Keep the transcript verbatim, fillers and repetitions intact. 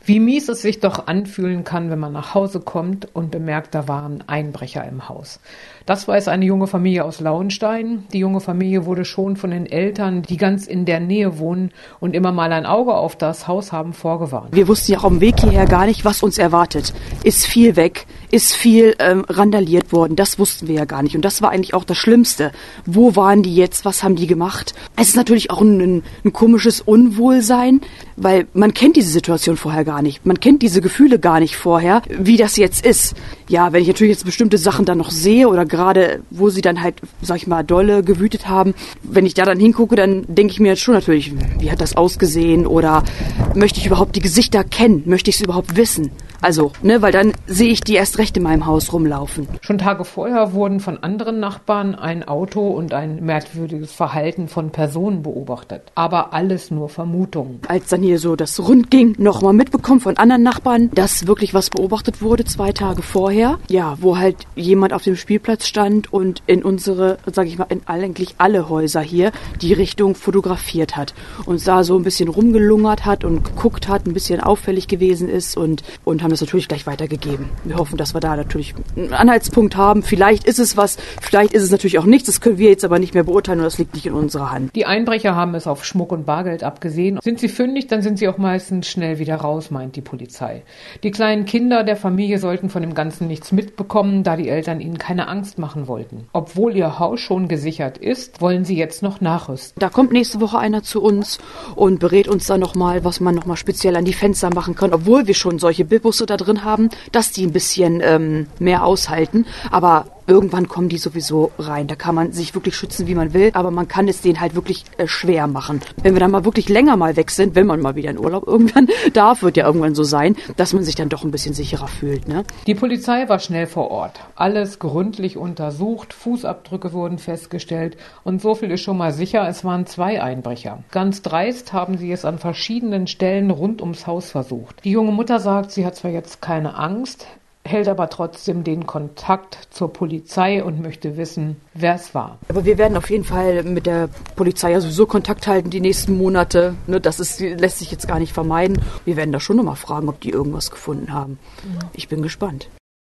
Wie mies es sich doch anfühlen kann, wenn man nach Hause kommt und bemerkt, da waren Einbrecher im Haus. Das weiß eine junge Familie aus Lauenstein. Die junge Familie wurde schon von den Eltern, die ganz in der Nähe wohnen und immer mal ein Auge auf das Haus haben, vorgewarnt. Wir wussten ja auch auf dem Weg hierher gar nicht, was uns erwartet. Ist viel weg, ist viel ähm, randaliert worden. Das wussten wir ja gar nicht. Und das war eigentlich auch das Schlimmste. Wo waren die jetzt? Was haben die gemacht? Es ist natürlich auch ein, ein, ein komisches Unwohlsein, weil man kennt diese Situation vorher gar nicht. Man kennt diese Gefühle gar nicht vorher, wie das jetzt ist. Ja, wenn ich natürlich jetzt bestimmte Sachen dann noch sehe oder gerade, wo sie dann halt, sag ich mal, dolle gewütet haben, wenn ich da dann hingucke, dann denke ich mir jetzt schon natürlich, wie hat das ausgesehen oder möchte ich überhaupt die Gesichter kennen? Möchte ich es überhaupt wissen? Also, ne, weil dann sehe ich die erst recht in meinem Haus rumlaufen. Schon Tage vorher wurden von anderen Nachbarn ein Auto und ein merkwürdiges Verhalten von Personen beobachtet. Aber alles nur Vermutungen. Als dann hier so das rund ging, nochmal mitbekommen von anderen Nachbarn, dass wirklich was beobachtet wurde, zwei Tage vorher. Ja, wo halt jemand auf dem Spielplatz stand und in unsere, sag ich mal, in eigentlich alle Häuser hier die Richtung fotografiert hat. Und da so ein bisschen rumgelungert hat und geguckt hat, ein bisschen auffällig gewesen ist und, und haben das natürlich gleich weitergegeben. Wir hoffen, dass wir da natürlich einen Anhaltspunkt haben. Vielleicht ist es was, vielleicht ist es natürlich auch nichts. Das können wir jetzt aber nicht mehr beurteilen und das liegt nicht in unserer Hand. Die Einbrecher haben es auf Schmuck und Bargeld abgesehen. Sind sie fündig, dann sind sie auch meistens schnell wieder raus, meint die Polizei. Die kleinen Kinder der Familie sollten von dem Ganzen nichts mitbekommen, da die Eltern ihnen keine Angst machen wollten. Obwohl ihr Haus schon gesichert ist, wollen sie jetzt noch nachrüsten. Da kommt nächste Woche einer zu uns und berät uns dann nochmal, was man nochmal speziell an die Fenster machen kann, obwohl wir schon solche Bildbusse da drin haben, dass die ein bisschen ähm, mehr aushalten. Aber irgendwann kommen die sowieso rein. Da kann man sich wirklich schützen, wie man will, aber man kann es denen halt wirklich äh, schwer machen. Wenn wir dann mal wirklich länger mal weg sind, wenn man mal wieder in Urlaub irgendwann darf, wird ja irgendwann so sein, dass man sich dann doch ein bisschen sicherer fühlt. Ne? Die Polizei war schnell vor Ort. Alles gründlich untersucht, Fußabdrücke wurden festgestellt und so viel ist schon mal sicher, es waren zwei Einbrecher. Ganz dreist haben sie es an verschiedenen Stellen rund ums Haus versucht. Die junge Mutter sagt, sie hat zwar jetzt keine Angst, hält aber trotzdem den Kontakt zur Polizei und möchte wissen, wer es war. Aber wir werden auf jeden Fall mit der Polizei ja sowieso Kontakt halten die nächsten Monate. Ne, das ist, lässt sich jetzt gar nicht vermeiden. Wir werden da schon nochmal fragen, ob die irgendwas gefunden haben. Ich bin gespannt.